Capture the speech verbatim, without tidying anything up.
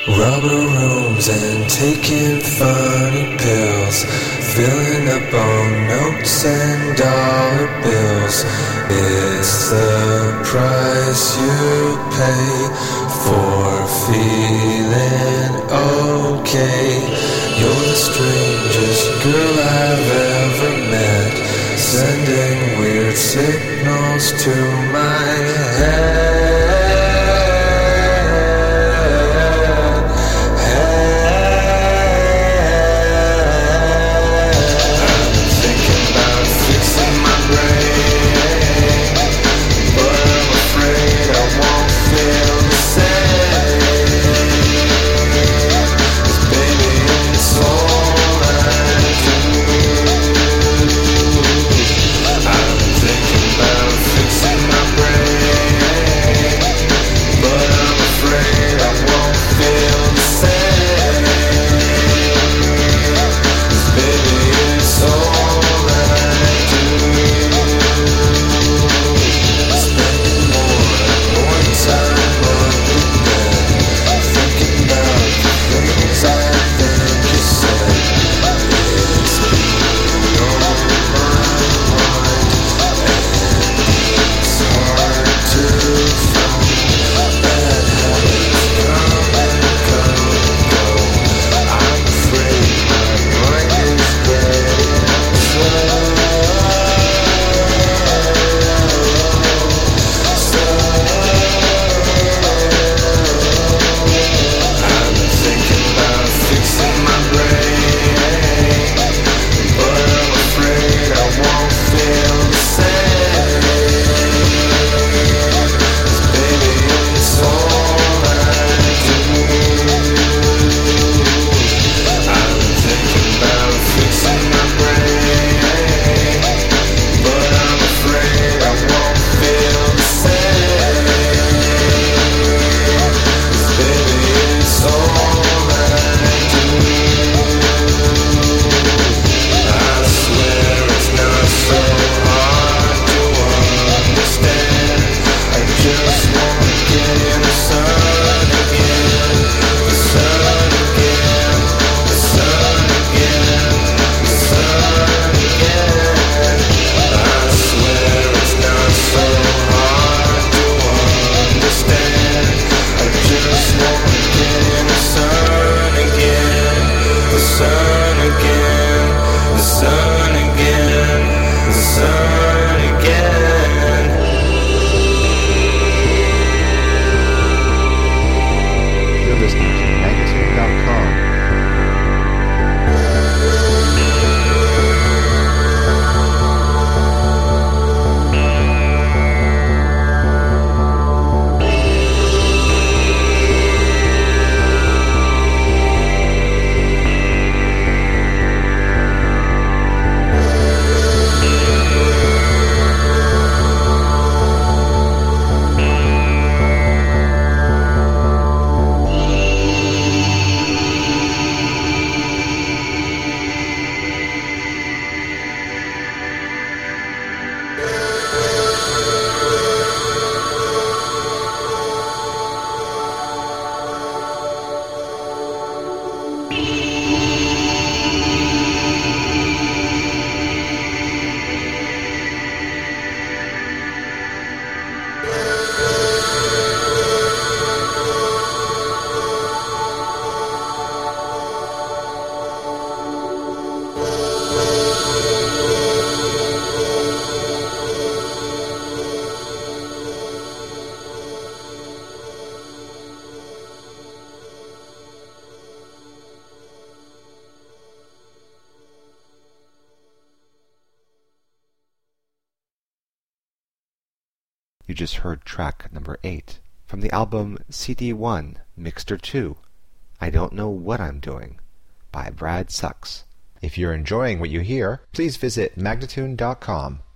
Rubber rooms and taking funny pills, filling up on notes and dollar bills. It's the price you pay for feeling okay. You're the strangest girl I've ever met, sending weird signals to my head. You just heard track number eight from the album C D one, Mixter two, I Don't Know What I'm Doing, by Brad Sucks. If you're enjoying what you hear, please visit magnatune dot com.